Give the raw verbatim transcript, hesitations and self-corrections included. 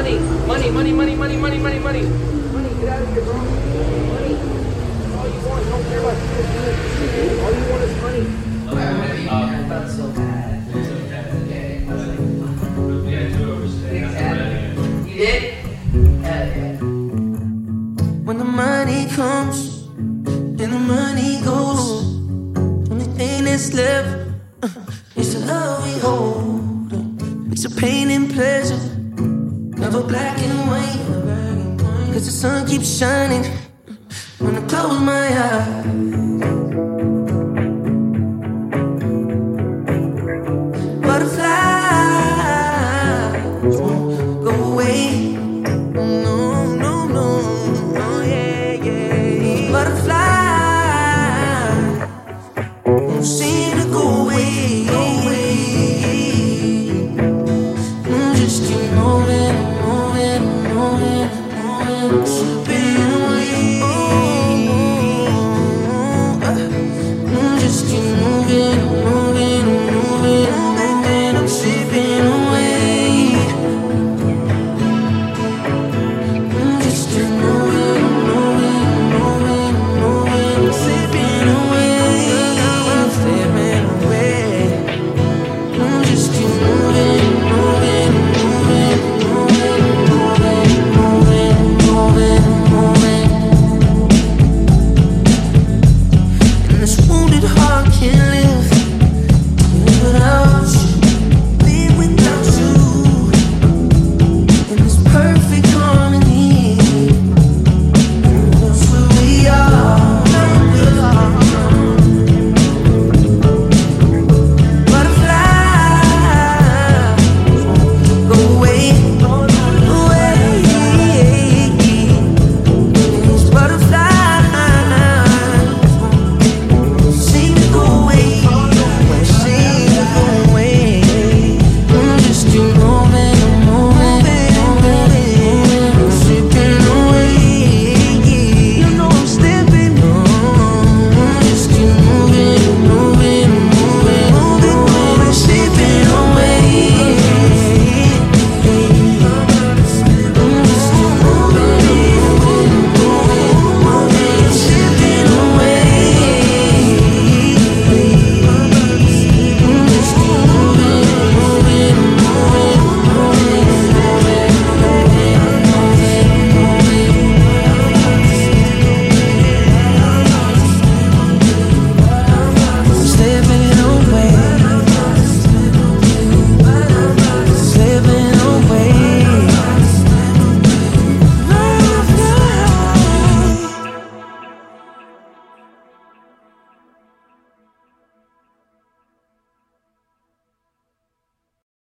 money, money, money, money, money, money, money, money. Money, get out of here, bro. Money. All you want, don't care about you. All you want is money. Okay, I felt so bad. So bad. Okay, I was like, We had two hours today. exactly. You did? Hell yeah. When the money comes and the money goes, only thing that's left uh, is the love we hold. It's a pain and pleasure, never black and white. Cause the sun keeps shining when I close my eyes. Butterflies won't go away. No, no, no, oh yeah, yeah. Butterflies won't seem to go away. Mm, just keep moving, moving, moving, moving, slipping away. Mm, just keep moving, moving, moving, moving, I'm slipping away. Mm, just keep moving, moving, moving, moving, slipping away. I'm slipping away. Mm, just keep moving, moving, moving, moving, moving, moving, moving, moving. And this wounded heart can't live without you, live without you. In this perfect harmony, that's where we are. Butterflies go away, away. These butterflies seem to go away, seem to go away. Mm, just keep moving, moving, moving, slipping away. You know I'm slipping. Mm, just keep moving, moving, moving, moving, slipping away. Mm, just keep moving, moving, moving, moving, slipping away. Mm, just keep moving, moving, slipping away, slipping away.